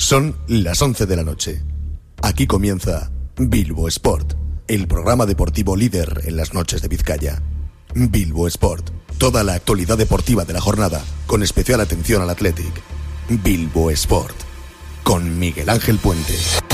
Son las 11 de la noche. Aquí comienza Bilbo Sport, el programa deportivo líder en las noches de Vizcaya. Bilbo Sport, toda la actualidad deportiva de la jornada, con especial atención al Athletic. Bilbo Sport, con Miguel Ángel Puente.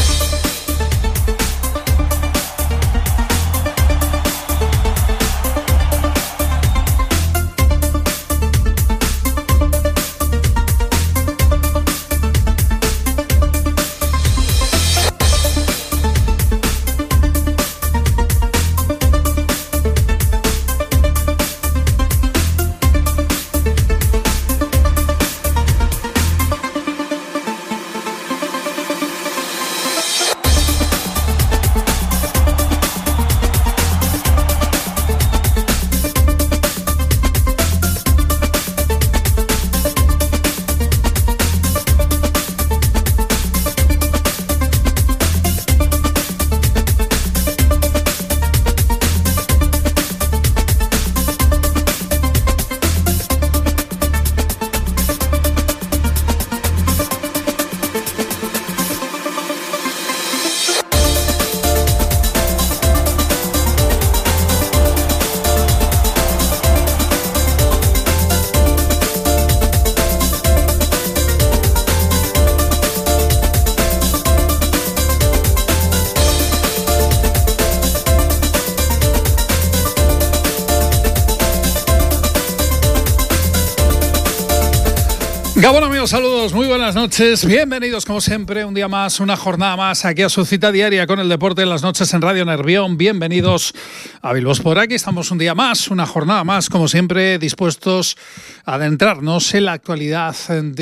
Gabón, amigos, saludos, muy buenas noches, bienvenidos como siempre, un día más, una jornada más aquí a su cita diaria con el deporte en las noches en Radio Nervión. Bienvenidos a Bilbo Sport. Aquí estamos un día más, una jornada más, como siempre, dispuestos a adentrarnos en la actualidad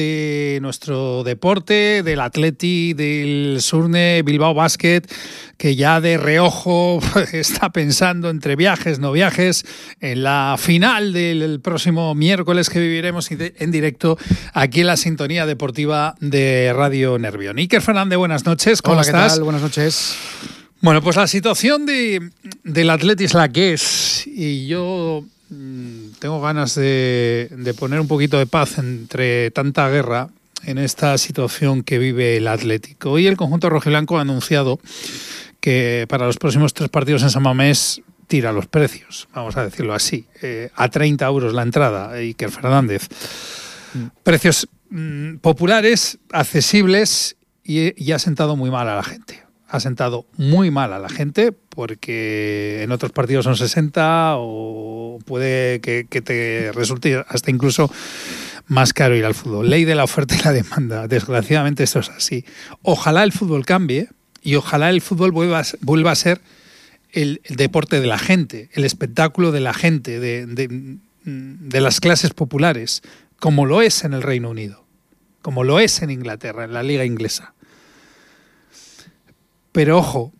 de nuestro deporte, del Athletic, del Surne Bilbao Basket, que ya de reojo está pensando entre viajes, no viajes, en la final del próximo miércoles que viviremos en directo aquí en la sintonía deportiva de Radio Nervión. Iker Fernández, buenas noches, ¿cómo estás? Hola, ¿qué tal? Buenas noches. Bueno, pues la situación del Athletic es la que es, y yo tengo ganas de poner un poquito de paz entre tanta guerra en esta situación que vive el Athletic. Hoy el conjunto rojiblanco ha anunciado que para los próximos 3 partidos en San Mamés tira los precios, vamos a decirlo así, a 30 euros la entrada, Iker Fernández. Precios populares, accesibles, y ha sentado muy mal a la gente. Ha sentado muy mal a la gente porque en otros partidos son 60 o puede que te resulte hasta incluso más caro ir al fútbol. Ley de la oferta y la demanda. Desgraciadamente esto es así. Ojalá el fútbol cambie y ojalá el fútbol vuelva a ser el deporte de la gente, el espectáculo de la gente, de las clases populares, como lo es en el Reino Unido, como lo es en Inglaterra, en la liga inglesa. Pero ojo,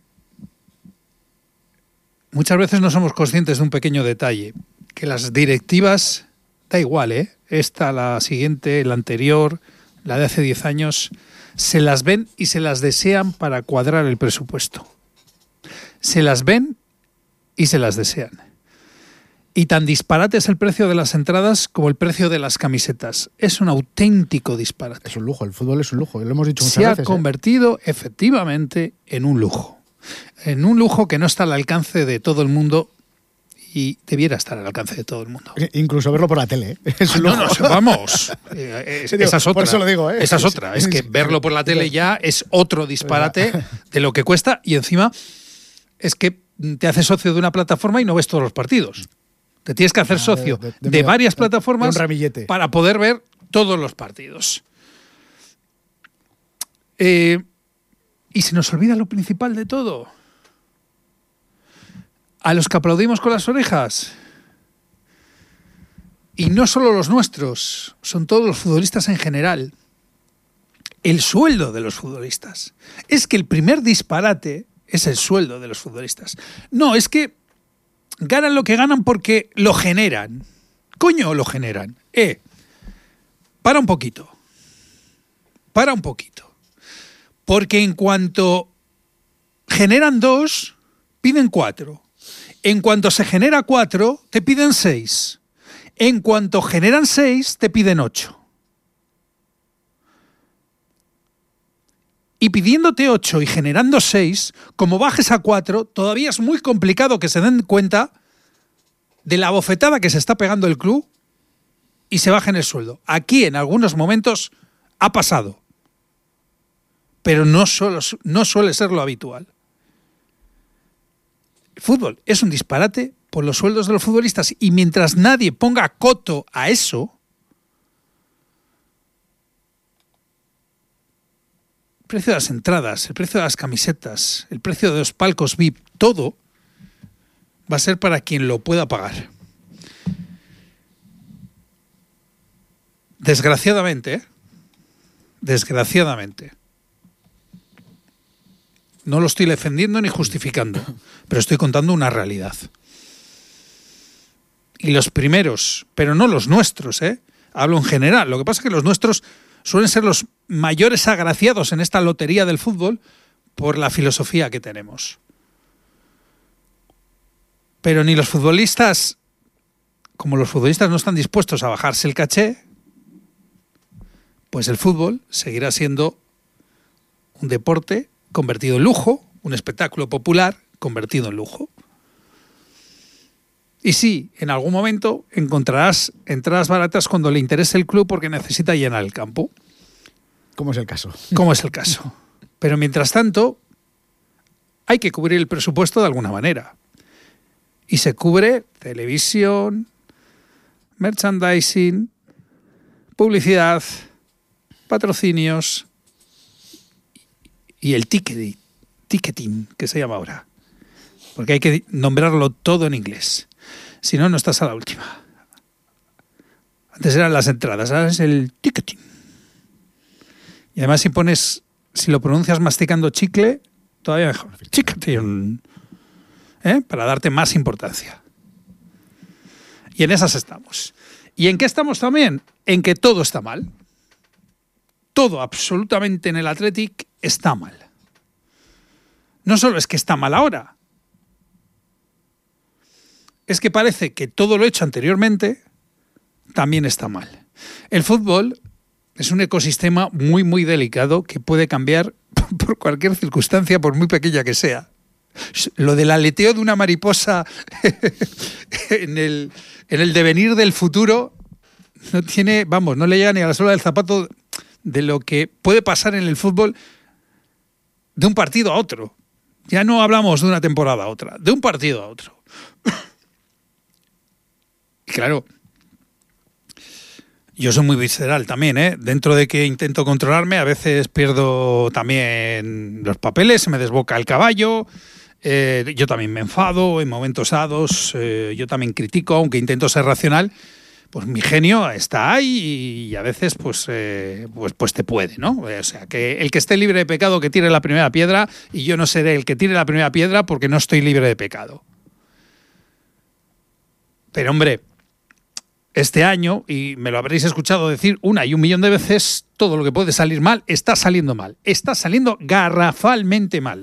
muchas veces no somos conscientes de un pequeño detalle, que las directivas, da igual, esta, la siguiente, la anterior, la de hace 10 años, se las ven y se las desean para cuadrar el presupuesto. Se las ven y se las desean. Y tan disparate es el precio de las entradas como el precio de las camisetas. Es un auténtico disparate. Es un lujo, el fútbol es un lujo, lo hemos dicho muchas veces. Se ha convertido efectivamente en un lujo. En un lujo que no está al alcance de todo el mundo y debiera estar al alcance de todo el mundo. Incluso verlo por la tele. Es un lujo. No, vamos. Esa es otra. Por eso lo digo. Esa es otra. Es que verlo por la tele ya es otro disparate de lo que cuesta, y encima es que te haces socio de una plataforma y no ves todos los partidos. Te tienes que hacer socio de varias plataformas para poder ver todos los partidos. Y se nos olvida lo principal de todo. A los que aplaudimos con las orejas. Y no solo los nuestros, son todos los futbolistas en general. El sueldo de los futbolistas. Es que el primer disparate es el sueldo de los futbolistas. No, es que ganan lo que ganan porque lo generan. Coño, lo generan. Para un poquito. Porque en cuanto generan 2, piden 4. En cuanto se genera 4, te piden 6. En cuanto generan 6, te piden 8. y pidiéndote 8 y generando 6, como bajes a 4, todavía es muy complicado que se den cuenta de la bofetada que se está pegando el club y se bajen el sueldo. Aquí en algunos momentos ha pasado, pero no suele ser lo habitual. El fútbol es un disparate por los sueldos de los futbolistas y mientras nadie ponga coto a eso, el precio de las entradas, el precio de las camisetas, el precio de los palcos VIP, todo va a ser para quien lo pueda pagar. Desgraciadamente, desgraciadamente, no lo estoy defendiendo ni justificando, pero estoy contando una realidad. Y los primeros, pero no los nuestros, hablo en general. Lo que pasa es que los nuestros suelen ser los mayores agraciados en esta lotería del fútbol por la filosofía que tenemos. Pero ni los futbolistas, como los futbolistas no están dispuestos a bajarse el caché, pues el fútbol seguirá siendo un deporte convertido en lujo, un espectáculo popular convertido en lujo. Y sí, en algún momento encontrarás entradas baratas cuando le interese el club porque necesita llenar el campo. ¿Cómo es el caso? Como es el caso. Pero mientras tanto, hay que cubrir el presupuesto de alguna manera. Y se cubre televisión, merchandising, publicidad, patrocinios y el ticketing, que se llama ahora. Porque hay que nombrarlo todo en inglés. Si no, no estás a la última. Antes eran las entradas, ahora es el ticketing. Y además si lo pronuncias masticando chicle, todavía mejor. Ticketing. Para darte más importancia. Y en esas estamos. ¿Y en qué estamos también? En que todo está mal. Todo absolutamente en el Athletic está mal. No solo es que está mal ahora, es que parece que todo lo hecho anteriormente también está mal. El fútbol es un ecosistema muy, muy delicado que puede cambiar por cualquier circunstancia, por muy pequeña que sea. Lo del aleteo de una mariposa en el devenir del futuro no tiene, no le llega ni a la suela del zapato de lo que puede pasar en el fútbol de un partido a otro. Ya no hablamos de una temporada a otra, de un partido a otro. Y claro, yo soy muy visceral también, Dentro de que intento controlarme, a veces pierdo también los papeles, se me desboca el caballo, yo también me enfado en momentos dados, yo también critico, aunque intento ser racional. Pues mi genio está ahí y a veces pues te puede, ¿no? O sea, que el que esté libre de pecado que tire la primera piedra y yo no seré el que tire la primera piedra porque no estoy libre de pecado. Pero hombre, este año, y me lo habréis escuchado decir 1.000.000 de veces, todo lo que puede salir mal está saliendo mal. Está saliendo garrafalmente mal.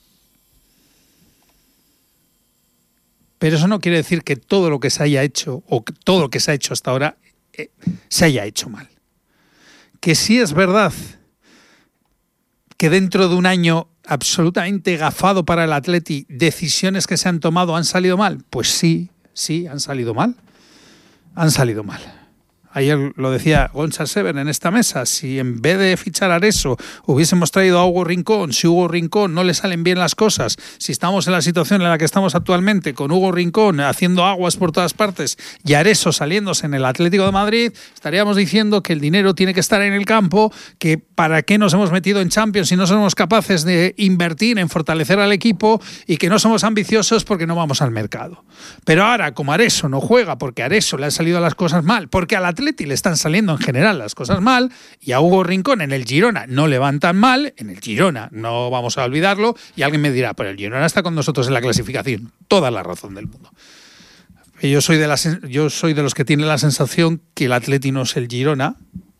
Pero eso no quiere decir que todo lo que se haya hecho o que todo lo que se ha hecho hasta ahora se haya hecho mal. Que sí es verdad que dentro de un año absolutamente gafado para el Atleti, decisiones que se han tomado han salido mal. Pues sí, han salido mal. Han salido mal. Ayer lo decía Gonzalo Sever en esta mesa, si en vez de fichar a Areso hubiésemos traído a Hugo Rincón, si Hugo Rincón no le salen bien las cosas, si estamos en la situación en la que estamos actualmente, con Hugo Rincón haciendo aguas por todas partes y Areso saliéndose en el Atlético de Madrid, estaríamos diciendo que el dinero tiene que estar en el campo, que para qué nos hemos metido en Champions si no somos capaces de invertir en fortalecer al equipo y que no somos ambiciosos porque no vamos al mercado. Pero ahora, como Areso no juega porque a Areso le han salido las cosas mal, porque al Atleti le están saliendo en general las cosas mal, y a Hugo Rincón en el Girona no le van tan mal, en el Girona no vamos a olvidarlo, y alguien me dirá, pero el Girona está con nosotros en la clasificación. Toda la razón del mundo. Yo soy de los que tienen la sensación que el Atleti no es el Girona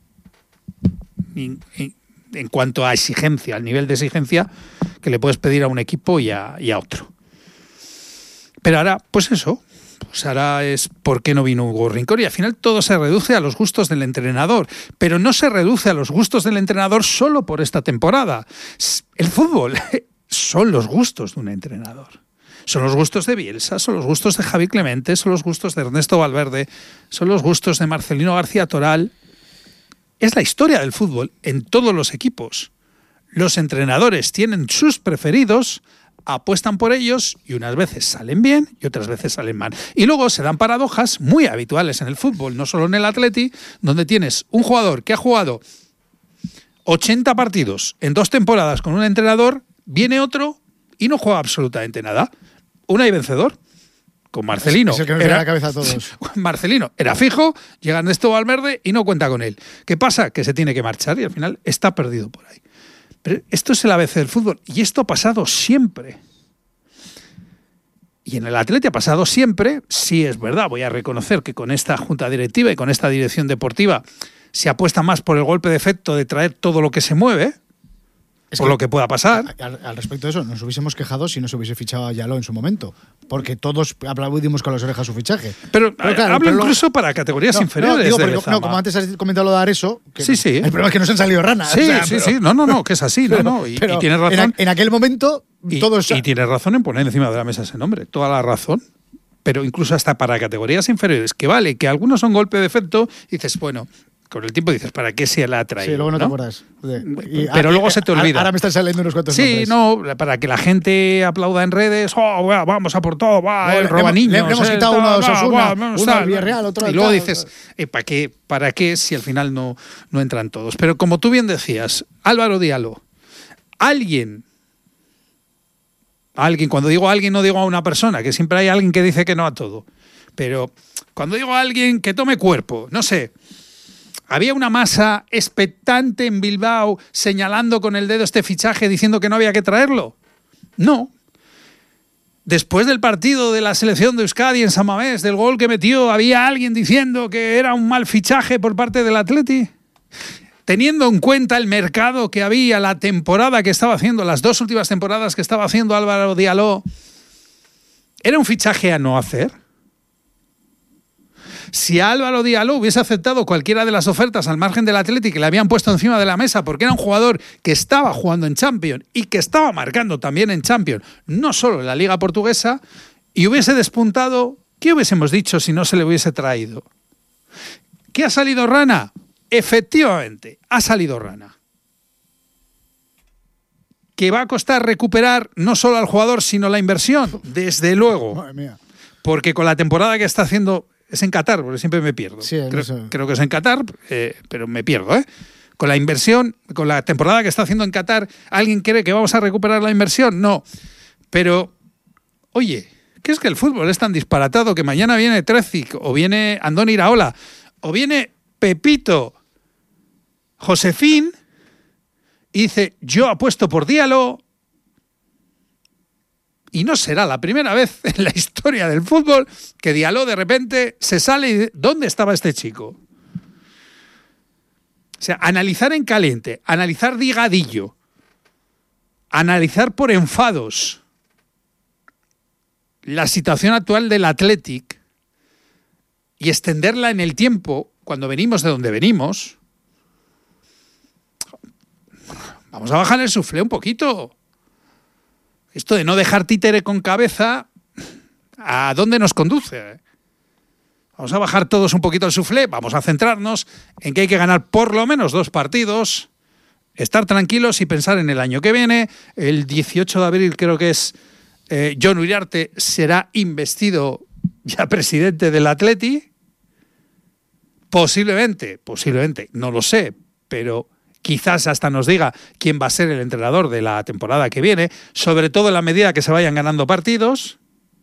en cuanto a exigencia, al nivel de exigencia que le puedes pedir a un equipo y a otro. Pero ahora, pues eso, pues ahora es ¿por qué no vino Hugo Rincón? Y al final todo se reduce a los gustos del entrenador, pero no se reduce a los gustos del entrenador solo por esta temporada. El fútbol son los gustos de un entrenador. Son los gustos de Bielsa, son los gustos de Javi Clemente, son los gustos de Ernesto Valverde, son los gustos de Marcelino García Toral. Es la historia del fútbol en todos los equipos. Los entrenadores tienen sus preferidos, apuestan por ellos y unas veces salen bien y otras veces salen mal. Y luego se dan paradojas muy habituales en el fútbol, no solo en el Atleti, donde tienes un jugador que ha jugado 80 partidos en 2 temporadas con un entrenador, viene otro y no juega absolutamente nada. Unai vencedor, con Marcelino. Es el que nos viene a la cabeza a todos. Marcelino era fijo, llega Ernesto Valverde y no cuenta con él. ¿Qué pasa? Que se tiene que marchar y al final está perdido por ahí. Pero esto es el ABC del fútbol y esto ha pasado siempre. Y en el Atleti ha pasado siempre. Sí, es verdad, voy a reconocer que con esta junta directiva y con esta dirección deportiva se apuesta más por el golpe de efecto de traer todo lo que se mueve, por lo que pueda pasar. Al respecto de eso, nos hubiésemos quejado si no se hubiese fichado a Yaló en su momento, porque todos aplaudimos con las orejas su fichaje. Pero claro, hablo incluso para categorías inferiores. Como antes has comentado lo de Areso, sí. El problema es que nos han salido ranas. Sí, sí. No, que es así. Y tienes razón. En aquel momento, todos. Y tienes razón en poner encima de la mesa ese nombre. Toda la razón. Pero incluso hasta para categorías inferiores, que vale, que algunos son golpe de efecto, y dices, bueno, con el tiempo dices, ¿para qué se la ha traído? Sí, luego no te acuerdas. Pero luego se te olvida. Ahora me están saliendo unos cuantos nombres. Sí, no, para que la gente aplauda en redes, vamos a por todo, el roba niños. Le hemos quitado uno a Osasuna, uno al Villarreal, otro al y luego dices, ¿para qué si al final no entran todos? Pero como tú bien decías, Álvaro Diallo, alguien, cuando digo alguien no digo a una persona, que siempre hay alguien que dice que no a todo, pero cuando digo a alguien que tome cuerpo, no sé, había una masa expectante en Bilbao señalando con el dedo este fichaje diciendo que no había que traerlo. No. Después del partido de la selección de Euskadi en San Mamés, del gol que metió, ¿había alguien diciendo que era un mal fichaje por parte del Atleti? Teniendo en cuenta el mercado que había, la temporada que estaba haciendo, las 2 últimas temporadas que estaba haciendo Álvaro Diallo, ¿era un fichaje a no hacer? Si Álvaro Diallo hubiese aceptado cualquiera de las ofertas al margen del Atleti que le habían puesto encima de la mesa porque era un jugador que estaba jugando en Champions y que estaba marcando también en Champions, no solo en la Liga Portuguesa, y hubiese despuntado, ¿qué hubiésemos dicho si no se le hubiese traído? ¿Qué ha salido rana? Efectivamente, ha salido rana. ¿Que va a costar recuperar no solo al jugador sino la inversión? Desde luego. Madre mía. Porque con la temporada que está haciendo... Es en Qatar, porque siempre me pierdo. Sí, creo que es en Qatar, pero me pierdo. Con la inversión, con la temporada que está haciendo en Qatar, ¿alguien cree que vamos a recuperar la inversión? No. Pero, oye, ¿qué es que el fútbol es tan disparatado que mañana viene Trezic, o viene Andoni Iraola, o viene Pepito Josefín y dice, yo apuesto por Diallo? Y no será la primera vez en la historia del fútbol que Diallo de repente se sale y dice, ¿dónde estaba este chico? O sea, analizar en caliente, analizar digadillo, analizar por enfados la situación actual del Athletic y extenderla en el tiempo cuando venimos de donde venimos. Vamos a bajar el suflé un poquito. Esto de no dejar títere con cabeza, ¿a dónde nos conduce? Vamos a bajar todos un poquito el suflé, vamos a centrarnos en que hay que ganar por lo menos 2 partidos, estar tranquilos y pensar en el año que viene. El 18 de abril creo que es Jon Uriarte será investido ya presidente del Atleti. Posiblemente, no lo sé, pero... quizás hasta nos diga quién va a ser el entrenador de la temporada que viene, sobre todo en la medida que se vayan ganando partidos.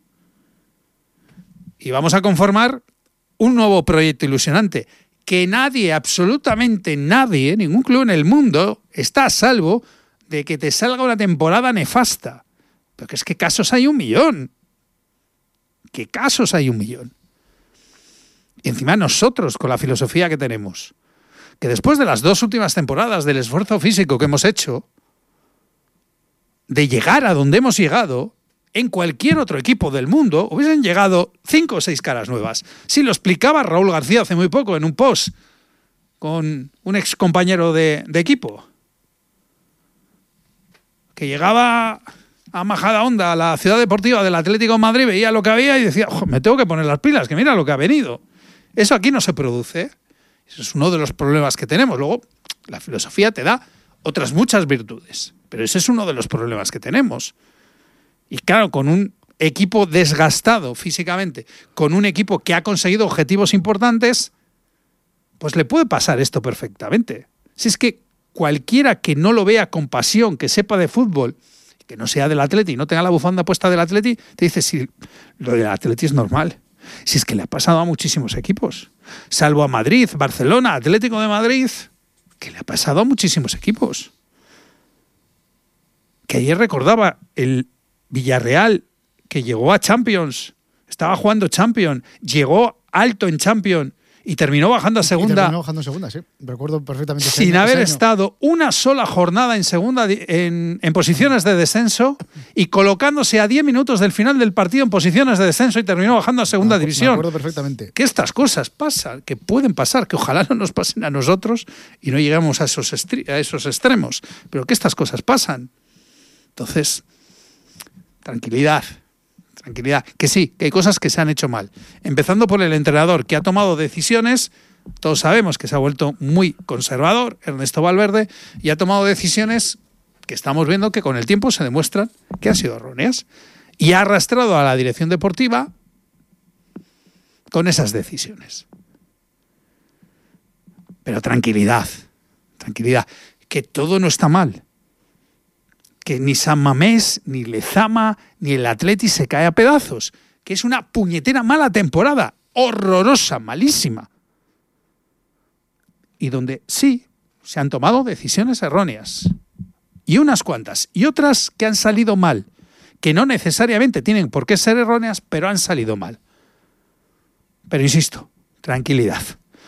Y vamos a conformar un nuevo proyecto ilusionante que nadie, absolutamente nadie, ningún club en el mundo está a salvo de que te salga una temporada nefasta. Porque es que casos hay 1.000.000. ¿Qué casos hay 1.000.000? Y encima nosotros, con la filosofía que tenemos, que después de las 2 últimas temporadas del esfuerzo físico que hemos hecho, de llegar a donde hemos llegado, en cualquier otro equipo del mundo hubiesen llegado 5 o 6 caras nuevas. Sí, lo explicaba Raúl García hace muy poco en un post con un ex compañero de equipo, que llegaba a Majadahonda, a la ciudad deportiva del Atlético de Madrid, veía lo que había y decía, me tengo que poner las pilas, que mira lo que ha venido. Eso aquí no se produce. Eso es uno de los problemas que tenemos. Luego, la filosofía te da otras muchas virtudes, pero ese es uno de los problemas que tenemos. Y claro, con un equipo desgastado físicamente, con un equipo que ha conseguido objetivos importantes, pues le puede pasar esto perfectamente. Si es que cualquiera que no lo vea con pasión, que sepa de fútbol, que no sea del Atleti, no tenga la bufanda puesta del Atleti, te dice, si lo del Atleti es normal. Si es que le ha pasado a muchísimos equipos, salvo a Madrid, Barcelona, Atlético de Madrid, que le ha pasado a muchísimos equipos. Que ayer recordaba el Villarreal, que llegó a Champions, estaba jugando Champions, llegó alto en Champions y terminó bajando a segunda. Terminó bajando a segunda, sí. Recuerdo perfectamente. Sin haber estado una sola jornada en segunda en posiciones de descenso y colocándose a 10 minutos del final del partido en posiciones de descenso y terminó bajando a segunda división. Me acuerdo perfectamente. Que estas cosas pasan, que pueden pasar, que ojalá no nos pasen a nosotros y no lleguemos a esos extremos, pero que estas cosas pasan. Entonces, tranquilidad. Que sí, que hay cosas que se han hecho mal. Empezando por el entrenador, que ha tomado decisiones, todos sabemos que se ha vuelto muy conservador, Ernesto Valverde, y ha tomado decisiones que estamos viendo que con el tiempo se demuestran que han sido erróneas. Y ha arrastrado a la dirección deportiva con esas decisiones. Pero tranquilidad, que todo no está mal. Que ni San Mamés, ni Lezama, ni el Atleti se cae a pedazos. Que es una puñetera mala temporada. Horrorosa, malísima. Y donde sí, se han tomado decisiones erróneas. Y unas cuantas. Y otras que han salido mal. Que no necesariamente tienen por qué ser erróneas, pero han salido mal. Pero insisto, tranquilidad.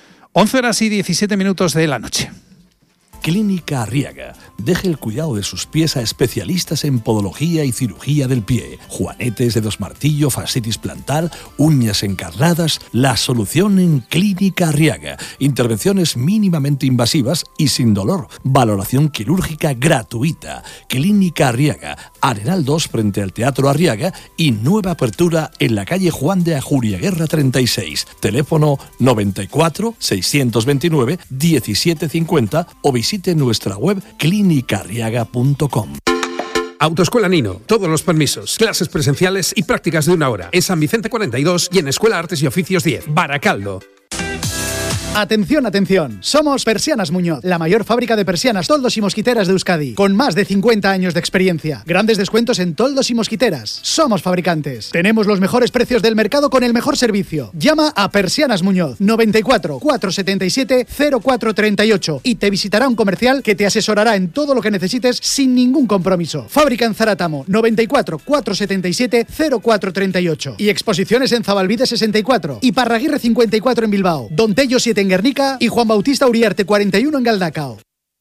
11:17 de la noche. Clínica Arriaga. Deje el cuidado de sus pies a especialistas en podología y cirugía del pie. Juanetes, dedos martillo, fascitis plantar, uñas encarnadas. La solución en Clínica Arriaga. Intervenciones mínimamente invasivas y sin dolor. Valoración quirúrgica gratuita. Clínica Arriaga. Arenal 2 frente al Teatro Arriaga y nueva apertura en la calle Juan de Ajuriaguerra 36. Teléfono 94 629 1750 o visite nuestra web clinicarriaga.com. Autoescuela Nino, todos los permisos, clases presenciales y prácticas de 1 hora. En San Vicente 42 y en Escuela Artes y Oficios 10, Baracaldo. Atención, atención. Somos Persianas Muñoz, la mayor fábrica de persianas, toldos y mosquiteras de Euskadi, con más de 50 años de experiencia. Grandes descuentos en toldos y mosquiteras. Somos fabricantes. Tenemos los mejores precios del mercado con el mejor servicio. Llama a Persianas Muñoz 94 477 0438 y te visitará un comercial que te asesorará en todo lo que necesites sin ningún compromiso. Fábrica en Zaratamo 94 477 0438 y exposiciones en Zabalbide 64 y Parraguirre 54 en Bilbao, Don Tello 7 en Guernica y Juan Bautista Uriarte 41 en Galdacao.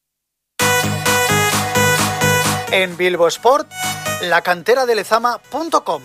En Bilbo Sport, lacanteradeleZama.com.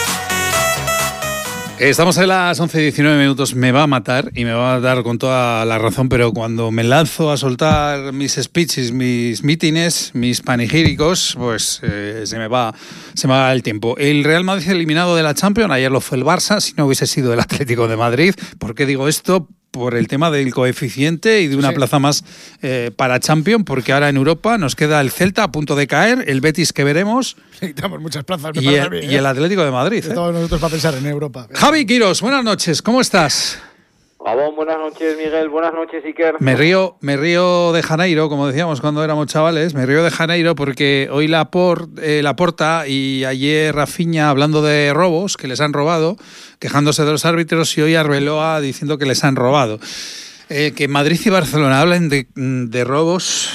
Estamos en las 11:19. Me va a matar y me va a dar con toda la razón, pero cuando me lanzo a soltar mis speeches, mis mítines, mis panegíricos, pues se me va el tiempo. El Real Madrid eliminado de la Champions, ayer lo fue el Barça, si no hubiese sido el Atlético de Madrid. ¿Por qué digo esto? Por el tema del coeficiente y de una plaza más para Champions, porque ahora en Europa nos queda el Celta a punto de caer, el Betis que veremos. Necesitamos muchas plazas. Y el Atlético de Madrid. Estamos nosotros para pensar en Europa. Javi Quirós, buenas noches, ¿cómo estás? Gabón, buenas noches, Miguel, buenas noches, Iker. Me río de Janeiro, como decíamos cuando éramos chavales, me río de Janeiro porque hoy Laporta y ayer Rafinha hablando de robos, que les han robado, quejándose de los árbitros, y hoy Arbeloa diciendo que les han robado. Que Madrid y Barcelona hablen de robos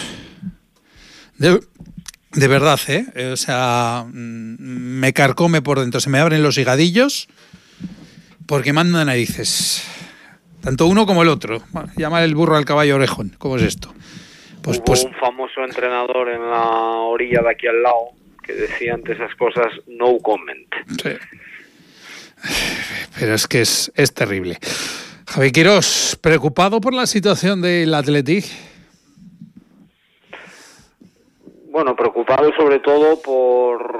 de verdad, o sea, me carcome por dentro, se me abren los higadillos porque mandan narices. Tanto uno como el otro. Bueno, llamar el burro al caballo orejón. ¿Cómo es esto? Pues un famoso entrenador en la orilla de aquí al lado que decía ante esas cosas, no comment. Sí. Pero es que es terrible. Javi Quirós, ¿preocupado por la situación del Athletic? Bueno, preocupado sobre todo por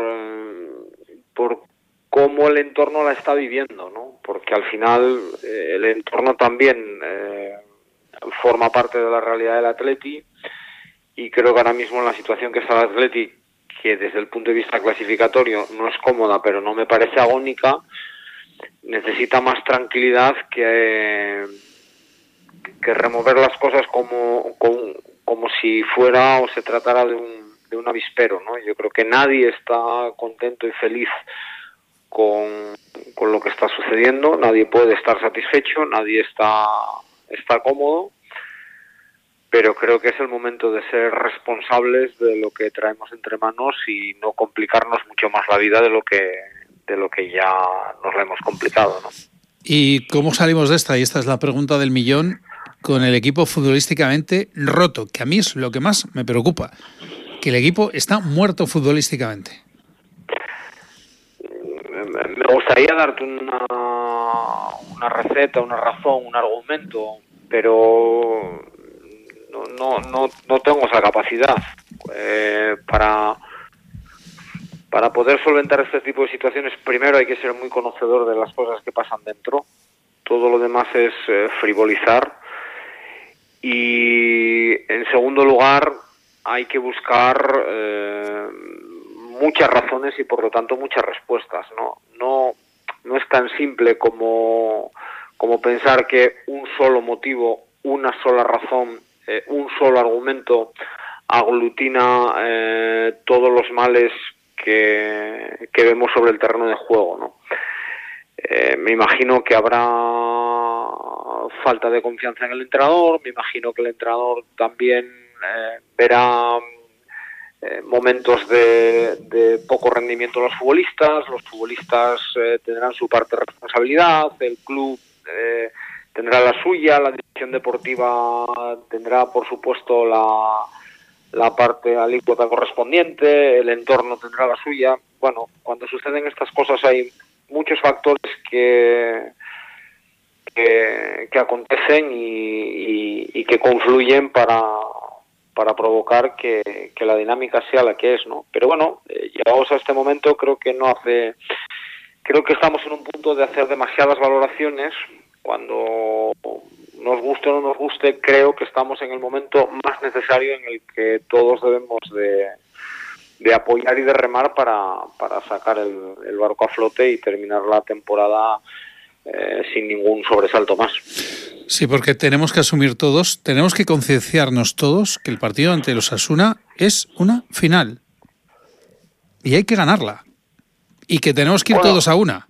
cómo el entorno la está viviendo, ¿no? Porque al final el entorno también forma parte de la realidad del Athletic, y creo que ahora mismo en la situación que está el Athletic, que desde el punto de vista clasificatorio no es cómoda, pero no me parece agónica, necesita más tranquilidad que remover las cosas como si fuera o se tratara de un avispero, ¿no? Yo creo que nadie está contento y feliz con lo que está sucediendo, nadie puede estar satisfecho, nadie está cómodo, pero creo que es el momento de ser responsables de lo que traemos entre manos y no complicarnos mucho más la vida de lo que ya nos la hemos complicado, ¿no? ¿Y cómo salimos de esta? Y esta es la pregunta del millón, con el equipo futbolísticamente roto, que a mí es lo que más me preocupa, que el equipo está muerto futbolísticamente. Me gustaría darte una receta, una razón, un argumento, pero no tengo esa capacidad para poder solventar este tipo de situaciones. Primero hay que ser muy conocedor de las cosas que pasan dentro, todo lo demás es frivolizar, y en segundo lugar hay que buscar muchas razones y por lo tanto muchas respuestas. No es tan simple como pensar que un solo motivo, una sola razón, un solo argumento aglutina todos los males que vemos sobre el terreno de juego, ¿no? Me imagino que habrá falta de confianza en el entrenador, me imagino que el entrenador también verá momentos de poco rendimiento de los futbolistas tendrán su parte de responsabilidad, el club tendrá la suya, la dirección deportiva tendrá por supuesto la parte alícuota correspondiente, el entorno tendrá la suya. Bueno, cuando suceden estas cosas hay muchos factores que acontecen y que confluyen para provocar que la dinámica sea la que es, ¿no? Pero bueno, llegados a este momento creo que estamos en un punto de hacer demasiadas valoraciones. Cuando nos guste o no nos guste, creo que estamos en el momento más necesario en el que todos debemos de apoyar y de remar para sacar el barco a flote y terminar la temporada sin ningún sobresalto más. Sí, porque tenemos que asumir todos, tenemos que concienciarnos todos que el partido ante el Osasuna es una final y hay que ganarla y que tenemos que ir todos a una.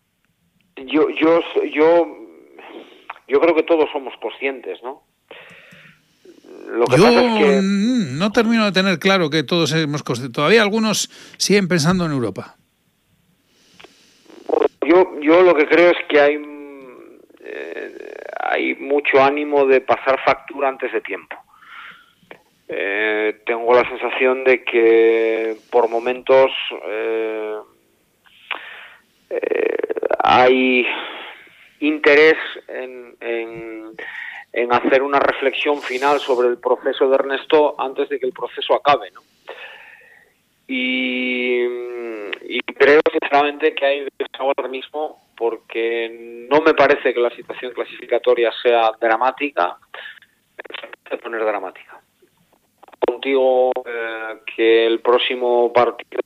Yo creo que todos somos conscientes, ¿no? Lo que yo pasa es que no termino de tener claro que todos somos conscientes. Todavía algunos siguen pensando en Europa. Yo lo que creo es que hay mucho ánimo de pasar factura antes de tiempo. Tengo la sensación de que por momentos hay interés en hacer una reflexión final sobre el proceso de Ernesto antes de que el proceso acabe, ¿no? Y creo sinceramente que hay ahora mismo, porque no me parece que la situación clasificatoria sea dramática, se poner dramática. Contigo que el próximo partido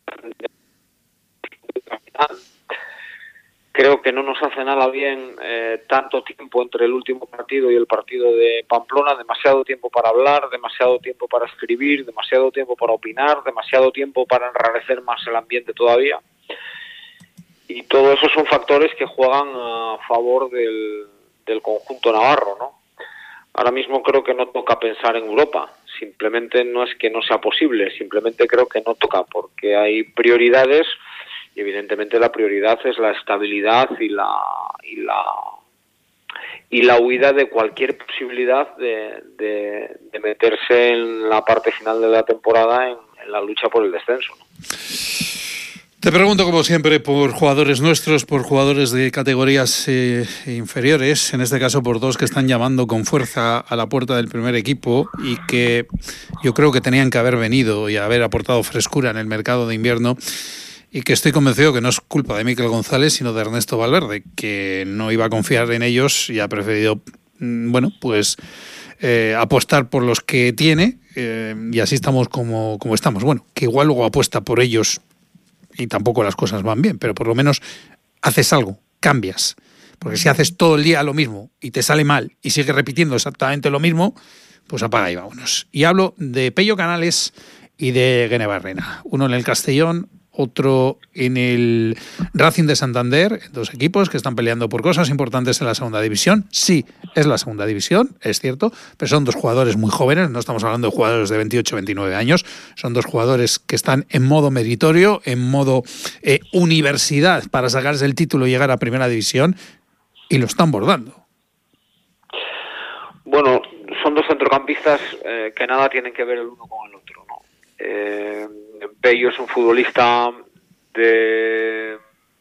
creo que no nos hace nada bien tanto tiempo entre el último partido y el partido de Pamplona, demasiado tiempo para hablar, demasiado tiempo para escribir, demasiado tiempo para opinar, demasiado tiempo para enrarecer más el ambiente todavía. Y todo eso son factores que juegan a favor del conjunto navarro, ¿no? Ahora mismo creo que no toca pensar en Europa, simplemente no es que no sea posible, simplemente creo que no toca, porque hay prioridades. Y evidentemente la prioridad es la estabilidad y la huida de cualquier posibilidad de meterse en la parte final de la temporada en la lucha por el descenso, ¿no? Te pregunto, como siempre, por jugadores nuestros, por jugadores de categorías inferiores, en este caso por dos que están llamando con fuerza a la puerta del primer equipo y que yo creo que tenían que haber venido y haber aportado frescura en el mercado de invierno, y que estoy convencido que no es culpa de Mikel González, sino de Ernesto Valverde, que no iba a confiar en ellos y ha preferido, apostar por los que tiene, y así estamos como estamos. Bueno, que igual luego apuesta por ellos y tampoco las cosas van bien, pero por lo menos haces algo, cambias. Porque si haces todo el día lo mismo y te sale mal y sigues repitiendo exactamente lo mismo, pues apaga y vámonos. Y hablo de Pello Canales y de Guene Barrena. Uno en el Castellón, otro en el Racing de Santander, dos equipos que están peleando por cosas importantes en la segunda división. Sí, es la segunda división, es cierto, pero son dos jugadores muy jóvenes, no estamos hablando de jugadores de 28, 29 años, son dos jugadores que están en modo meritorio, en modo universidad para sacarse el título y llegar a primera división, y lo están bordando. Bueno, son dos centrocampistas que nada tienen que ver el uno con el otro, ¿no? Pello es un futbolista de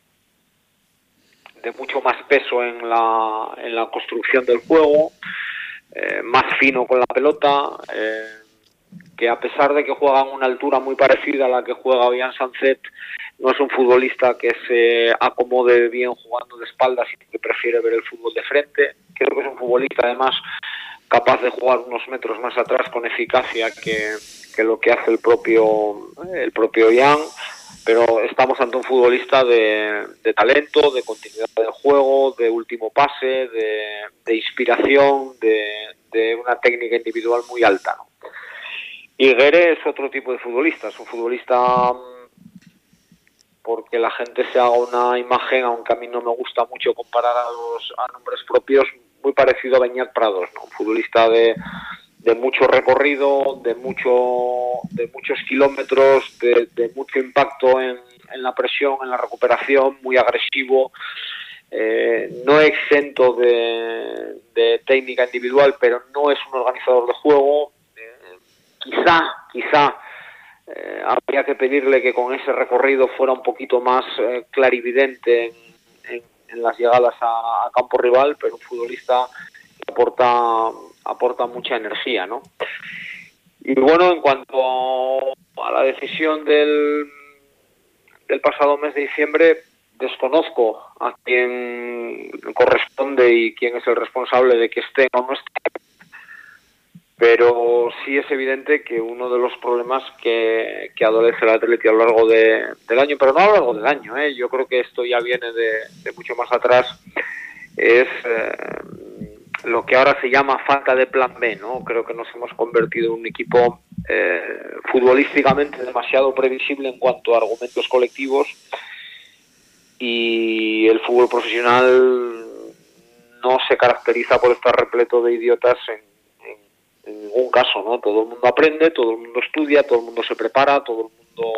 mucho más peso en la construcción del juego, más fino con la pelota, que a pesar de que juega a una altura muy parecida a la que juega Ollán Sancet, no es un futbolista que se acomode bien jugando de espaldas y que prefiere ver el fútbol de frente. Creo que es un futbolista además capaz de jugar unos metros más atrás con eficacia que lo que hace el propio Ollán, pero estamos ante un futbolista de talento, de continuidad del juego, de último pase, de inspiración, de una técnica individual muy alta, ¿no? Y Guere es otro tipo de futbolista, es un futbolista, porque la gente se haga una imagen, aunque a mí no me gusta mucho comparar a nombres propios, muy parecido a Beñat Prados, ¿no? Un futbolista de mucho recorrido, de muchos kilómetros, de mucho impacto en la presión, en la recuperación, muy agresivo, no exento de técnica individual, pero no es un organizador de juego. Quizá habría que pedirle que con ese recorrido fuera un poquito más clarividente en las llegadas a campo rival, pero un futbolista que aporta mucha energía, ¿no? Y bueno, en cuanto a la decisión del pasado mes de diciembre, desconozco a quién corresponde y quién es el responsable de que esté o no esté, pero sí es evidente que uno de los problemas que adolece el Atleti a lo largo del año, pero no a lo largo del año, yo creo que esto ya viene de mucho más atrás, es lo que ahora se llama falta de plan B, ¿no? Creo que nos hemos convertido en un equipo futbolísticamente demasiado previsible en cuanto a argumentos colectivos, y el fútbol profesional no se caracteriza por estar repleto de idiotas en ningún caso, ¿no? Todo el mundo aprende, todo el mundo estudia, todo el mundo se prepara, todo el mundo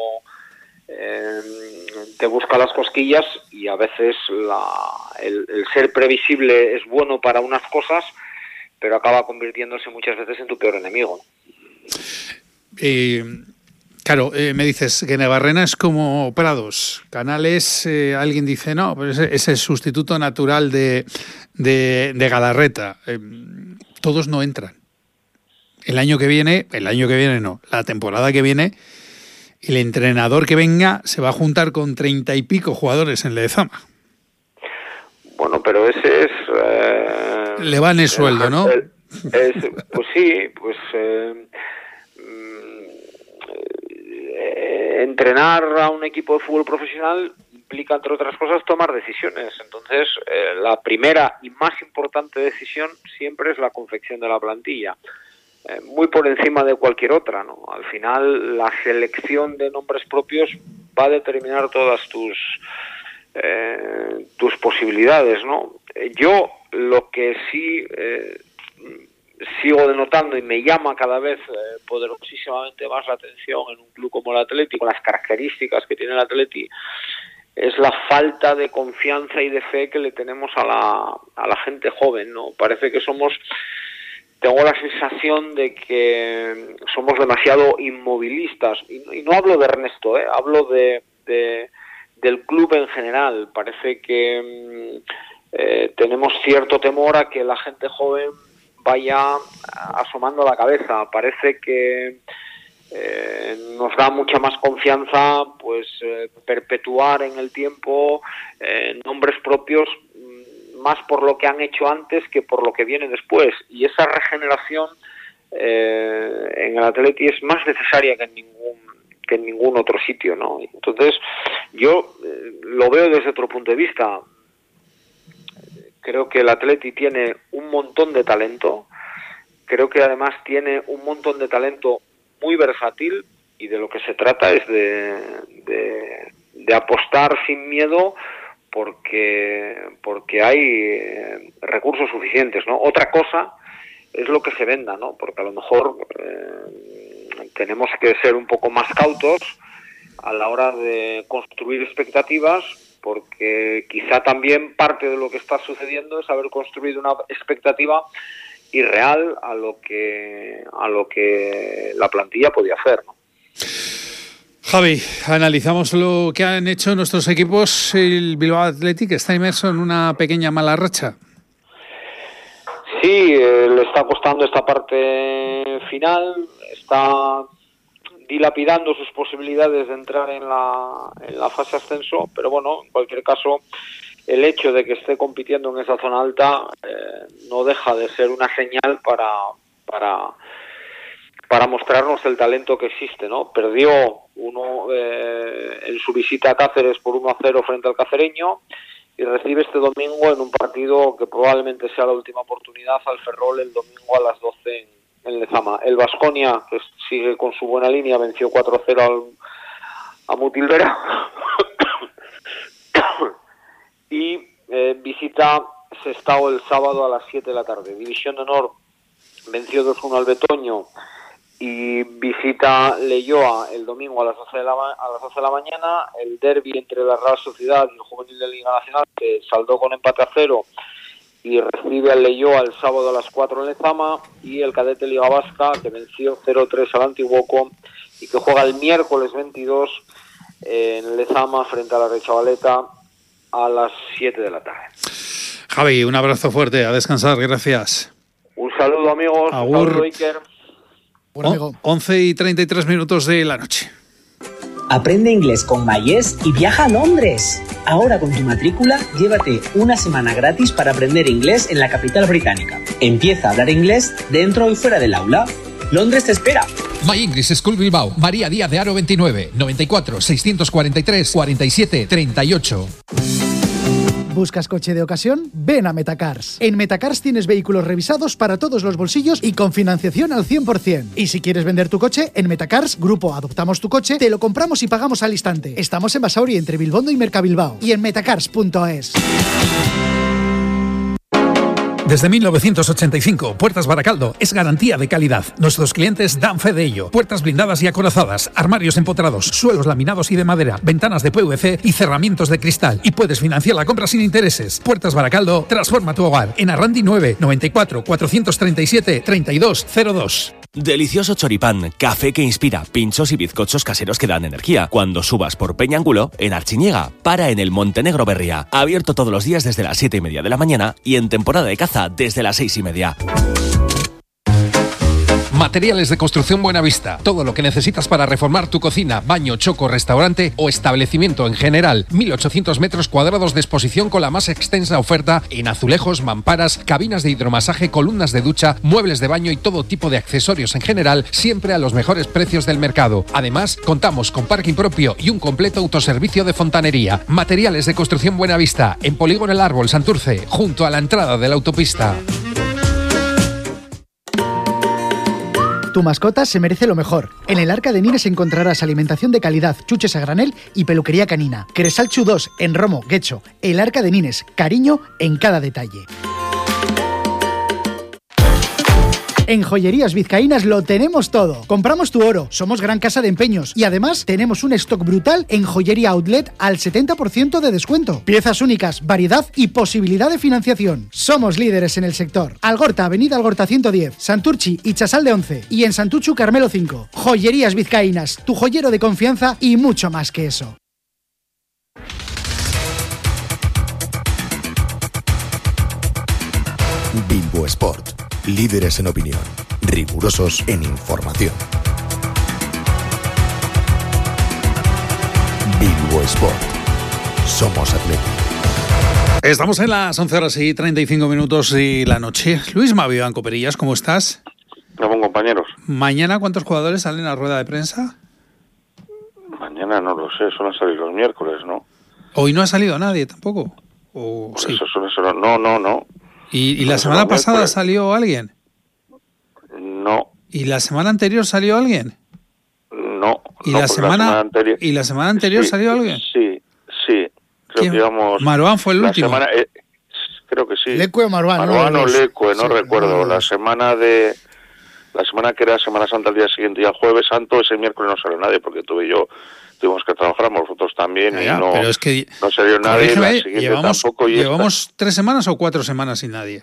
te busca las cosquillas, y a veces el ser previsible es bueno para unas cosas, pero acaba convirtiéndose muchas veces en tu peor enemigo. Claro, me dices que Nevarrena es como Prados. Canales, alguien dice, no, pues es el sustituto natural de Galarreta. Todos no entran. La temporada que viene, el entrenador que venga se va a juntar con 30 y pico jugadores en Lezama. Bueno, pero ese es... le van el sueldo, ¿no? Pues sí, pues... entrenar a un equipo de fútbol profesional implica, entre otras cosas, tomar decisiones. Entonces, la primera y más importante decisión siempre es la confección de la plantilla. Muy por encima de cualquier otra, ¿no? Al final, la selección de nombres propios va a determinar todas tus posibilidades, ¿no? Yo lo que sí sigo denotando y me llama cada vez poderosísimamente más la atención en un club como el Atleti, con las características que tiene el Atleti, es la falta de confianza y de fe que le tenemos a la gente joven, ¿no? Parece que tengo la sensación de que somos demasiado inmovilistas, y no hablo de Ernesto, hablo de del club en general. Parece que tenemos cierto temor a que la gente joven vaya asomando la cabeza. Parece que nos da mucha más confianza pues perpetuar en el tiempo nombres propios, más por lo que han hecho antes que por lo que viene después, y esa regeneración en el Atleti es más necesaria que en ningún otro sitio, ¿no? Entonces yo lo veo desde otro punto de vista. Creo que el Atleti tiene un montón de talento, creo que además tiene un montón de talento muy versátil, y de lo que se trata es de apostar sin miedo porque hay recursos suficientes, ¿no? Otra cosa es lo que se venda, ¿no? Porque a lo mejor tenemos que ser un poco más cautos a la hora de construir expectativas, porque quizá también parte de lo que está sucediendo es haber construido una expectativa irreal a lo que la plantilla podía hacer, ¿no? Javi, analizamos lo que han hecho nuestros equipos. El Bilbao Athletic está inmerso en una pequeña mala racha. Sí, le está costando esta parte final, está dilapidando sus posibilidades de entrar en la fase ascenso, pero bueno, en cualquier caso, el hecho de que esté compitiendo en esa zona alta no deja de ser una señal para mostrarnos el talento que existe, ¿no? Perdió en su visita a Cáceres por 1-0 frente al Cacereño, y recibe este domingo en un partido que probablemente sea la última oportunidad al Ferrol el domingo a las 12 en Lezama. El Baskonia, que sigue con su buena línea, venció 4-0 a Mutilvera y visita Sestao el sábado a las 7 de la tarde. División de Honor venció 2-1 al Betoño, y visita Leioa el domingo a las 12 de la mañana. El derbi entre la Real Sociedad y el Juvenil de Liga Nacional, que saldó con empate a 0, y recibe al Leioa el sábado a las 4 en Lezama, y el Cadete Liga Vasca, que venció 0-3 al Antiguoco y que juega el miércoles 22 en Lezama frente a la Rechavaleta a las 7 de la tarde. Javi, un abrazo fuerte, a descansar, gracias. Un saludo, amigos. Agur. Un saludo, Iker. 11:33 de la noche. Aprende inglés con Mayés y viaja a Londres. Ahora con tu matrícula, llévate una semana gratis para aprender inglés en la capital británica. Empieza a hablar inglés dentro y fuera del aula. Londres te espera. My English School Bilbao, María Díaz de Haro 29, 94 643 47 38. ¿Buscas coche de ocasión? Ven a Metacars. En Metacars tienes vehículos revisados para todos los bolsillos y con financiación al 100%. Y si quieres vender tu coche, en Metacars, Grupo Adoptamos tu Coche, te lo compramos y pagamos al instante. Estamos en Basauri, entre Bilbondo y Mercabilbao. Y en metacars.es. Desde 1985, Puertas Baracaldo es garantía de calidad. Nuestros clientes dan fe de ello. Puertas blindadas y acorazadas, armarios empotrados, suelos laminados y de madera, ventanas de PVC y cerramientos de cristal. Y puedes financiar la compra sin intereses. Puertas Baracaldo, transforma tu hogar. En Arrandi 9, 94 437 3202. Delicioso choripán, café que inspira, pinchos y bizcochos caseros que dan energía. Cuando subas por Peñangulo, en Archiñega, para en el Montenegro Berria. Abierto todos los días desde las 7:30 de la mañana y en temporada de caza desde las 6:30. Materiales de construcción Buenavista. Todo lo que necesitas para reformar tu cocina, baño, choco, restaurante o establecimiento en general. 1.800 metros cuadrados de exposición con la más extensa oferta en azulejos, mamparas, cabinas de hidromasaje, columnas de ducha, muebles de baño y todo tipo de accesorios en general, siempre a los mejores precios del mercado. Además, contamos con parking propio y un completo autoservicio de fontanería. Materiales de construcción Buenavista, en Polígono El Árbol, Santurce, junto a la entrada de la autopista. Tu mascota se merece lo mejor. En el Arca de Nines encontrarás alimentación de calidad, chuches a granel y peluquería canina. Cresal Chu 2 en Romo, Guecho. El Arca de Nines, cariño en cada detalle. En Joyerías Vizcaínas lo tenemos todo. Compramos tu oro, somos gran casa de empeños y además tenemos un stock brutal en Joyería Outlet al 70% de descuento. Piezas únicas, variedad y posibilidad de financiación. Somos líderes en el sector. Algorta, Avenida Algorta 110, Santurchi y Chasal de 11 y en Santuchu Carmelo 5. Joyerías Vizcaínas, tu joyero de confianza y mucho más que eso. Bilbo Sport. Líderes en opinión, rigurosos en información. Bilbo Sport. Somos Atleti. Estamos en las 11:35 y la noche. Luis Mavián Coperillas, ¿cómo estás? Ramón, compañeros. ¿Mañana cuántos jugadores salen a rueda de prensa? Mañana no lo sé, suelen salir los miércoles, ¿no? ¿Hoy no ha salido nadie tampoco? ¿O Por sí? eso suele ser... No. ¿Y la semana pasada salió alguien? No. ¿Y la semana anterior salió alguien? No. ¿Y no, la semana anterior sí, salió alguien? Sí. Creo que íbamos... Marouane fue el último. Creo que sí. Lecue o Marouane. Marouane o Lecue, no recuerdo. La semana que era Semana Santa, el día siguiente y el Jueves Santo, ese miércoles no salió nadie porque tuvimos que trabajar, vosotros también, Ya, y no, pero es que, no salió nadie. La siguiente llevamos tampoco. ¿Llevamos 3 semanas o 4 semanas sin nadie?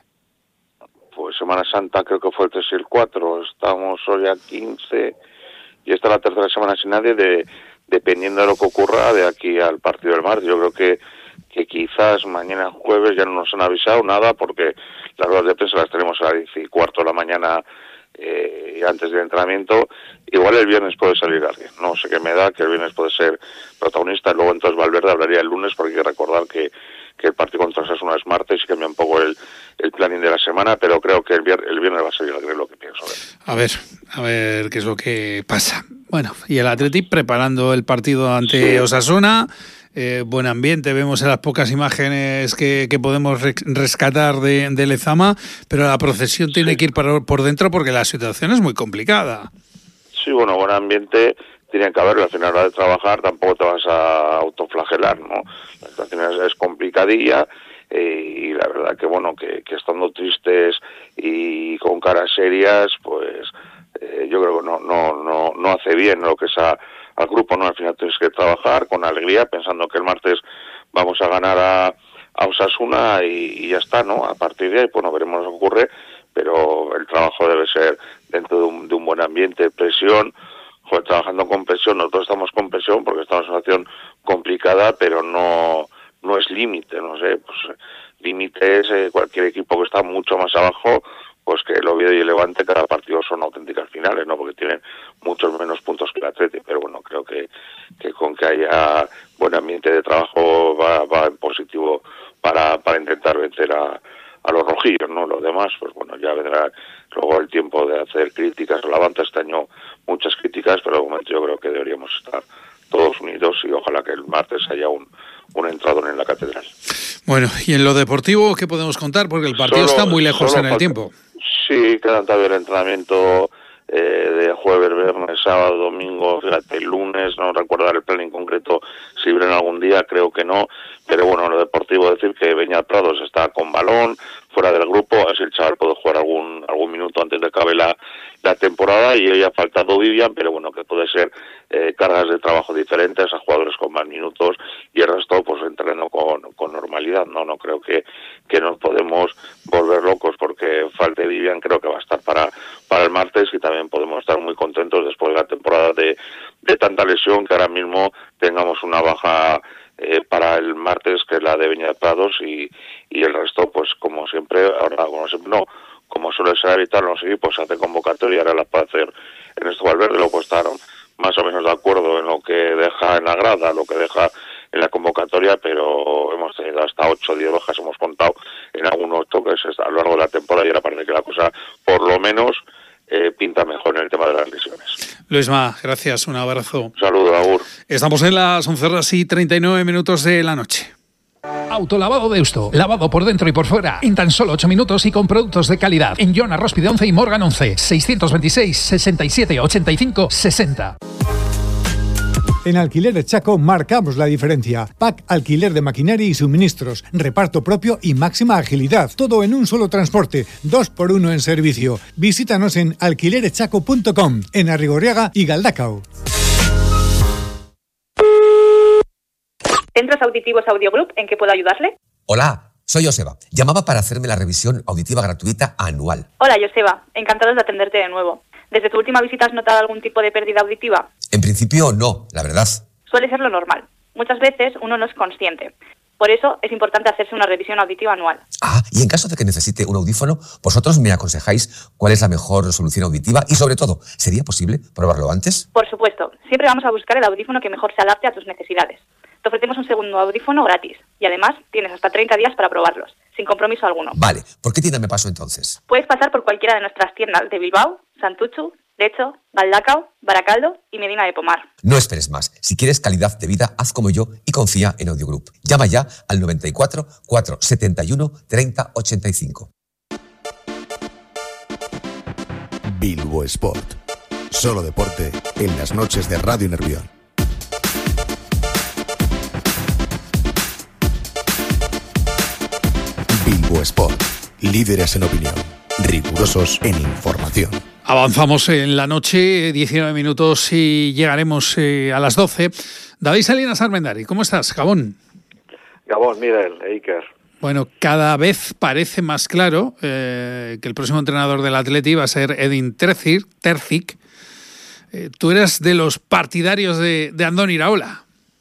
Pues Semana Santa creo que fue el 3 y el 4, estamos hoy a 15 y esta es la tercera semana sin nadie, dependiendo de lo que ocurra de aquí al partido del martes. Yo creo que quizás mañana jueves ya no nos han avisado nada porque las ruedas de prensa las tenemos a las 10:15 de la mañana antes del entrenamiento. Igual el viernes puede salir alguien, no sé qué me da, que el viernes puede ser protagonista, luego entonces Valverde hablaría el lunes porque hay que recordar que el partido contra Osasuna es martes y cambia un poco el planning de la semana, pero creo que el viernes va a salir lo que pienso. A ver qué es lo que pasa. Bueno, y el Atleti preparando el partido ante Osasuna. Buen ambiente, vemos en las pocas imágenes que podemos rescatar de Lezama, pero la procesión tiene que ir por dentro porque la situación es muy complicada. Sí, bueno, buen ambiente tiene que haberlo. Al final, a la hora de trabajar tampoco te vas a autoflagelar, ¿no? La situación es complicadilla y la verdad que, bueno, que estando tristes y con caras serias, pues yo creo que no hace bien lo que es al grupo, ¿no? Al final tienes que trabajar con alegría, pensando que el martes vamos a ganar a Osasuna y ya está, ¿no? A partir de ahí, pues no veremos lo que ocurre, pero el trabajo debe ser dentro de un buen ambiente, presión. Joder, trabajando con presión, nosotros estamos con presión porque estamos en una situación complicada, pero no es límite, no sé, pues límite es cualquier equipo que está mucho más abajo, pues que el Oviedo y el Levante cada partido son auténticas finales, ¿no? Porque tienen muchos menos puntos que el Atleti, pero bueno, creo que con que haya buen ambiente de trabajo va en positivo para intentar vencer a los rojillos, ¿no? Los demás, pues bueno, ya vendrá luego el tiempo de hacer críticas. Levanta este año muchas críticas, pero de momento yo creo que deberíamos estar todos unidos y ojalá que el martes haya un entrador en la catedral. Bueno, y en lo deportivo, ¿qué podemos contar? Porque el partido está muy lejos en el tiempo. Sí, queda todavía el entrenamiento de jueves, viernes, sábado, domingo, fíjate, el lunes, no recuerdo el plan en concreto si vienen algún día, creo que no, pero bueno, en lo deportivo decir que Beñat Prados está con balón, fuera del grupo, así el chaval puede jugar algún minuto antes de que acabe la temporada, y hoy ha faltado Vivian, pero bueno, que puede ser cargas de trabajo diferentes a jugadores con más minutos y el resto pues entrenando con normalidad. No creo que nos podemos volver locos porque falte Vivian, creo que va a estar para el martes, y también podemos estar muy contentos después de la temporada de tanta lesión, que ahora mismo tengamos una baja para el martes, que es la de Beñat Prados, y el resto pues como siempre, como suele ser habitual en los equipos, se hace convocatoria, ahora la puede hacer Ernesto Valverde, luego estar más o menos de acuerdo en lo que deja en la grada, lo que deja en la convocatoria, pero hemos tenido hasta 8 o 10 bajas, hemos contado en algunos toques a lo largo de la temporada, y ahora parece que la cosa por lo menos pinta mejor en el tema de las lesiones. Luisma, gracias, un abrazo. Un saludo, agur. Estamos en las 11:39 de la noche. Autolavado Deusto. Lavado por dentro y por fuera en tan solo 8 minutos y con productos de calidad. En Joan Róspide 11 y Morgan 11. 626 67 85 60. En Alquileres Chaco marcamos la diferencia. Pack alquiler de maquinaria y suministros, reparto propio y máxima agilidad. Todo en un solo transporte, 2x1 en servicio. Visítanos en alquilereschaco.com, en Arrigorriaga y Galdacao. Centros Auditivos Audiogroup, ¿en qué puedo ayudarle? Hola, soy Joseba. Llamaba para hacerme la revisión auditiva gratuita anual. Hola, Joseba. Encantados de atenderte de nuevo. ¿Desde tu última visita has notado algún tipo de pérdida auditiva? En principio no, la verdad. Suele ser lo normal. Muchas veces uno no es consciente. Por eso es importante hacerse una revisión auditiva anual. Ah, y en caso de que necesite un audífono, ¿vosotros me aconsejáis cuál es la mejor solución auditiva? Y sobre todo, ¿sería posible probarlo antes? Por supuesto, siempre vamos a buscar el audífono que mejor se adapte a tus necesidades. Te ofrecemos un segundo audífono gratis y además tienes hasta 30 días para probarlos, sin compromiso alguno. Vale, ¿por qué tienda me paso entonces? Puedes pasar por cualquiera de nuestras tiendas de Bilbao, Santuchu, Lecho, Galdakao, Baracaldo y Medina de Pomar. No esperes más. Si quieres calidad de vida, haz como yo y confía en Audiogroup. Llama ya al 94 471 30 85. Bilbo Sport. Solo deporte en las noches de Radio Nervión. Bilbo Sport. Líderes en opinión. Rigurosos en información. Avanzamos en la noche, 19 minutos y llegaremos a las 12. David Salinas Armendari, ¿cómo estás? Gabón. Gabón, Miguel, Eiker. Bueno, cada vez parece más claro que el próximo entrenador del Atleti va a ser Edin Terzic. Tú eres de los partidarios de Andoni Iraola.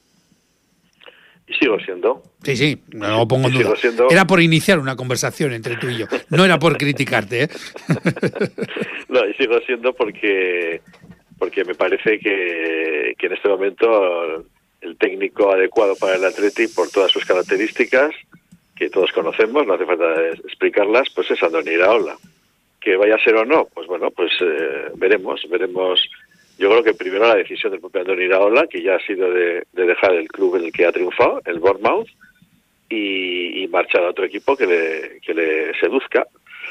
Y sigo siendo. Sí, no lo pongo en duda. Era por iniciar una conversación entre tú y yo, no era por criticarte, ¿eh? No, y sigo siendo porque me parece que en este momento el técnico adecuado para el Atleti, por todas sus características, que todos conocemos, no hace falta explicarlas, pues es Andoni Iraola. Que vaya a ser o no, pues bueno, pues veremos. Yo creo que primero la decisión del propio Andoni Iraola, que ya ha sido de dejar el club en el que ha triunfado, el Bournemouth, y marchar a otro equipo que le seduzca.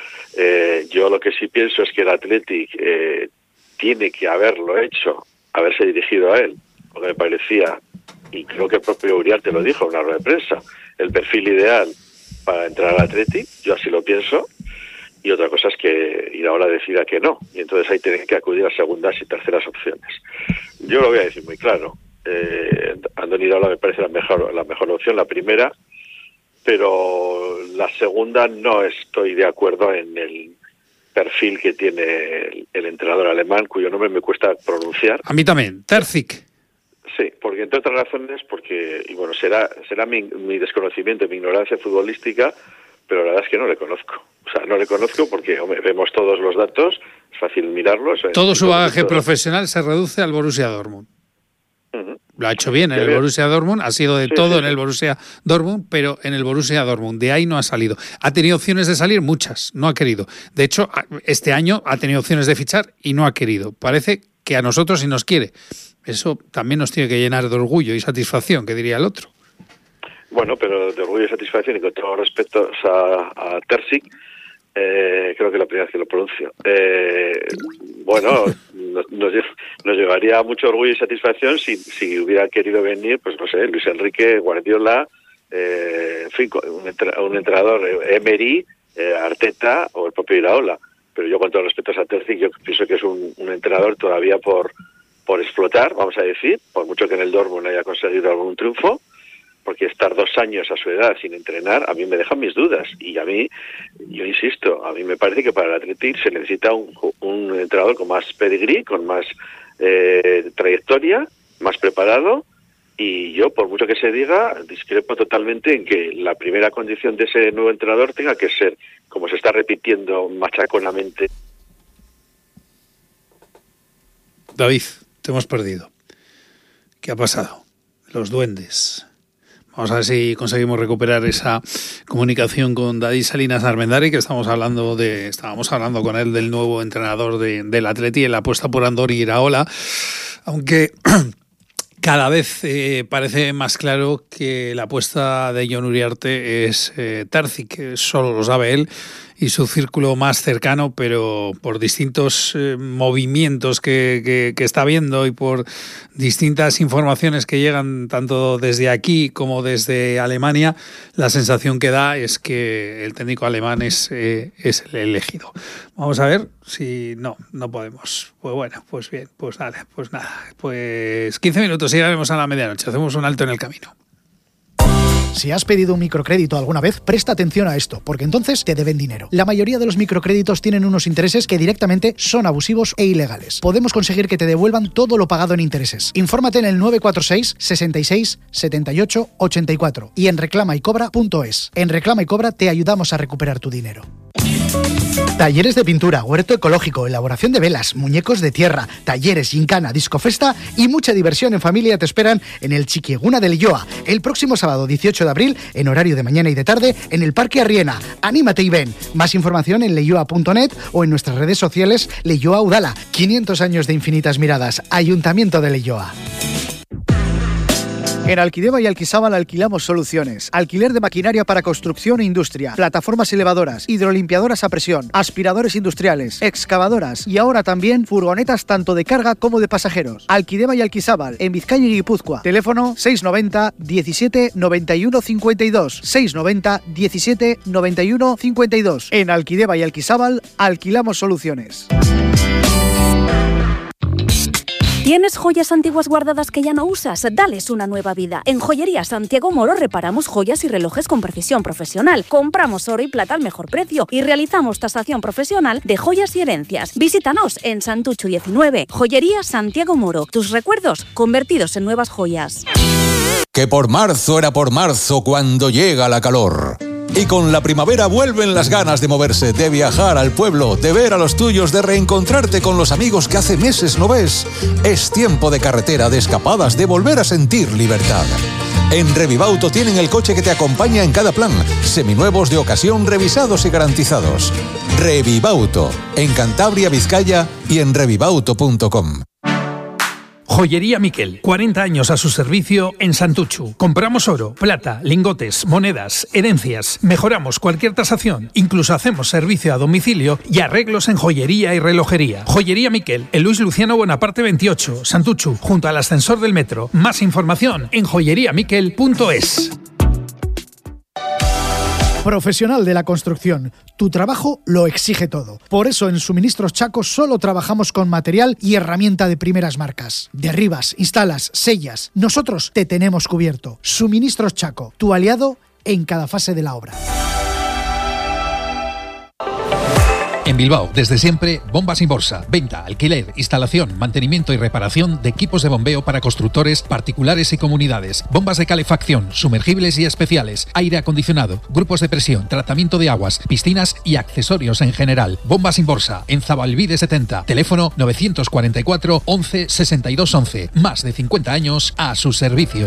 Yo lo que sí pienso es que el Athletic tiene que haberlo hecho, haberse dirigido a él, porque me parecía, y creo que el propio Uriarte lo dijo en una rueda de prensa, el perfil ideal para entrar al Athletic, yo así lo pienso. Y otra cosa es que Iraola decida que no, y entonces ahí tienen que acudir a segundas y terceras opciones. Yo lo voy a decir muy claro. Andoni Iraola me parece la mejor opción, la primera, pero la segunda no estoy de acuerdo en el perfil que tiene el entrenador alemán, cuyo nombre me cuesta pronunciar. A mí también, Terzic. Sí, porque entre otras razones, y bueno, será mi desconocimiento, mi ignorancia futbolística, pero la verdad es que no le conozco. O sea, no le conozco porque, hombre, vemos todos los datos, es fácil mirarlos. Todo su bagaje profesional se reduce al Borussia Dortmund. Uh-huh. Lo ha hecho bien en el Borussia Dortmund, ha sido de todo en el Borussia Dortmund, pero en el Borussia Dortmund, de ahí no ha salido. Ha tenido opciones de salir, muchas, no ha querido. De hecho, este año ha tenido opciones de fichar y no ha querido. Parece que a nosotros sí nos quiere. Eso también nos tiene que llenar de orgullo y satisfacción, que diría el otro. Bueno, pero de orgullo y satisfacción, y con todo respeto a Terzic, creo que la primera vez que lo pronuncio. Bueno, nos llevaría mucho orgullo y satisfacción si hubiera querido venir, pues no sé, Luis Enrique, Guardiola, en fin, un entrenador, Emery, Arteta o el propio Iraola. Pero yo, con todo respeto a Terzic, yo pienso que es un entrenador todavía por explotar, vamos a decir, por mucho que en el Dortmund haya conseguido algún triunfo, porque estar 2 años a su edad sin entrenar, a mí me dejan mis dudas. Y a mí, yo insisto, a mí me parece que para el Athletic se necesita un entrenador con más pedigrí, con más trayectoria, más preparado. Y yo, por mucho que se diga, discrepo totalmente en que la primera condición de ese nuevo entrenador tenga que ser, como se está repitiendo machaconamente. David, te hemos perdido. ¿Qué ha pasado? Los duendes. Vamos a ver si conseguimos recuperar esa comunicación con David Salinas Armendari, que estábamos hablando con él del nuevo entrenador del Atleti en la apuesta por Andoni Iraola, aunque cada vez parece más claro que la apuesta de Jon Uriarte es Terzic, que solo lo sabe él y su círculo más cercano, pero por distintos movimientos que está viendo y por distintas informaciones que llegan tanto desde aquí como desde Alemania, la sensación que da es que el técnico alemán es el elegido. Vamos a ver si no podemos. Pues bueno, pues bien, pues nada, pues 15 minutos y llegaremos a la medianoche. Hacemos un alto en el camino. Si has pedido un microcrédito alguna vez, presta atención a esto, porque entonces te deben dinero. La mayoría de los microcréditos tienen unos intereses que directamente son abusivos e ilegales. Podemos conseguir que te devuelvan todo lo pagado en intereses. Infórmate en el 946 66 78 84 y en reclamaycobra.es. En Reclama y Cobra te ayudamos a recuperar tu dinero. Talleres de pintura, huerto ecológico, elaboración de velas, muñecos de tierra, talleres, gincana, discofesta y mucha diversión en familia te esperan en el Chiquieguna de Leioa el próximo sábado 18 de abril en horario de mañana y de tarde en el Parque Arriena. ¡Anímate y ven! Más información en leioa.net o en nuestras redes sociales Leioa Udala. 500 años de infinitas miradas. Ayuntamiento de Leioa. En Alquideva y Alquisábal alquilamos soluciones. Alquiler de maquinaria para construcción e industria, plataformas elevadoras, hidrolimpiadoras a presión, aspiradores industriales, excavadoras y ahora también furgonetas tanto de carga como de pasajeros. Alquideva y Alquisábal, en Vizcaya y Guipúzcoa. Teléfono 690 17 91 52. 690 17 91 52. En Alquideva y Alquisábal alquilamos soluciones. ¿Tienes joyas antiguas guardadas que ya no usas? Dales una nueva vida. En Joyería Santiago Moro reparamos joyas y relojes con precisión profesional. Compramos oro y plata al mejor precio y realizamos tasación profesional de joyas y herencias. Visítanos en Santucho 19. Joyería Santiago Moro. Tus recuerdos convertidos en nuevas joyas. Que por marzo era por marzo cuando llega la calor. Y con la primavera vuelven las ganas de moverse, de viajar al pueblo, de ver a los tuyos, de reencontrarte con los amigos que hace meses no ves. Es tiempo de carretera, de escapadas, de volver a sentir libertad. En Revibauto tienen el coche que te acompaña en cada plan, seminuevos de ocasión revisados y garantizados. Revibauto, en Cantabria, Vizcaya y en revibauto.com. Joyería Miquel, 40 años a su servicio en Santuchu. Compramos oro, plata, lingotes, monedas, herencias. Mejoramos cualquier tasación. Incluso hacemos servicio a domicilio y arreglos en joyería y relojería. Joyería Miquel, en Luis Luciano Bonaparte 28, Santuchu, junto al ascensor del metro. Más información en joyeriamiquel.es. Profesional de la construcción, tu trabajo lo exige todo. Por eso en Suministros Chaco solo trabajamos con material y herramienta de primeras marcas. Derribas, instalas, sellas. Nosotros te tenemos cubierto. Suministros Chaco, tu aliado en cada fase de la obra. En Bilbao, desde siempre, Bombas Inborsa. Venta, alquiler, instalación, mantenimiento y reparación de equipos de bombeo para constructores, particulares y comunidades. Bombas de calefacción, sumergibles y especiales, aire acondicionado, grupos de presión, tratamiento de aguas, piscinas y accesorios en general. Bombas Inborsa, en Zabalbide 70. Teléfono 944 11 62 11. Más de 50 años a su servicio.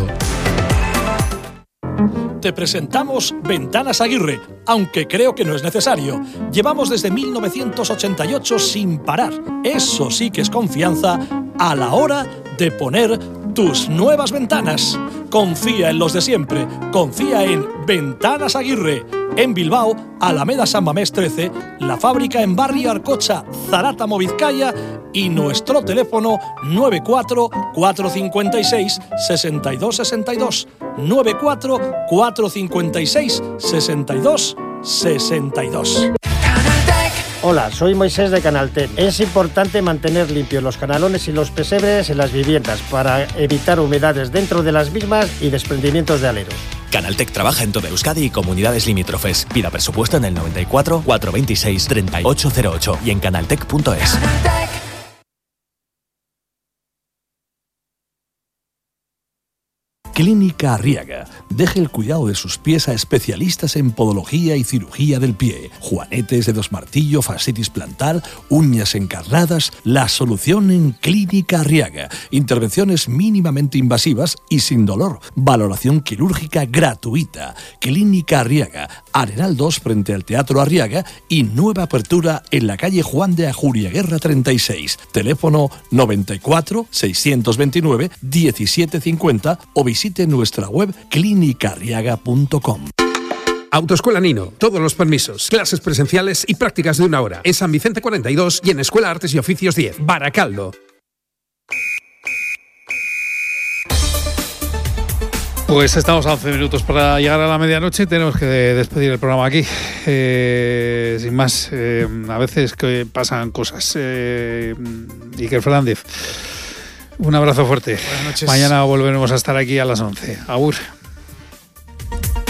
Te presentamos Ventanas Aguirre, aunque creo que no es necesario. Llevamos desde 1988 sin parar. Eso sí que es confianza a la hora de poner tus nuevas ventanas. Confía en los de siempre. Confía en Ventanas Aguirre. En Bilbao, Alameda San Mamés 13, la fábrica en Barrio Arcocha, Zarátamo, Vizcaya, y nuestro teléfono 94 456 62 62. 94 456 62 62. Hola, soy Moisés de Canaltech. Es importante mantener limpios los canalones y los pesebres en las viviendas para evitar humedades dentro de las mismas y desprendimientos de aleros. Canaltech trabaja en toda Euskadi y comunidades limítrofes. Pida presupuesto en el 94 426 3808 y en canaltech.es. Clínica Arriaga. Deje el cuidado de sus pies a especialistas en podología y cirugía del pie. Juanetes, dedos martillo, fascitis plantar, uñas encarnadas. La solución en Clínica Arriaga. Intervenciones mínimamente invasivas y sin dolor. Valoración quirúrgica gratuita. Clínica Arriaga. Arenal 2 frente al Teatro Arriaga y nueva apertura en la calle Juan de Ajuriaguerra 36. Teléfono 94 629 1750 o visite nuestra web clinicarriaga.com. Autoescuela Nino, todos los permisos, clases presenciales y prácticas de 1 hora. En San Vicente 42 y en Escuela Artes y Oficios 10, Baracaldo. Pues estamos a 11 minutos para llegar a la medianoche y tenemos que despedir el programa aquí. Sin más, a veces que pasan cosas. Iker Fernández, un abrazo fuerte. Buenas noches. Mañana volveremos a estar aquí a las 11. Agur.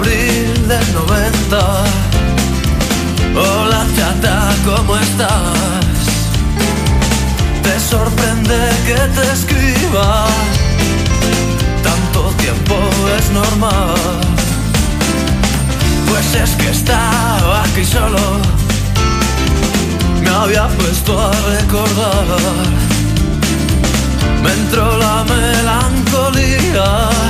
abril del 90. Hola chata, ¿cómo estás? Te sorprende que te escriba. Tanto tiempo es normal. Pues es que estaba aquí solo. Me había puesto a recordar. Me entró la melancolía.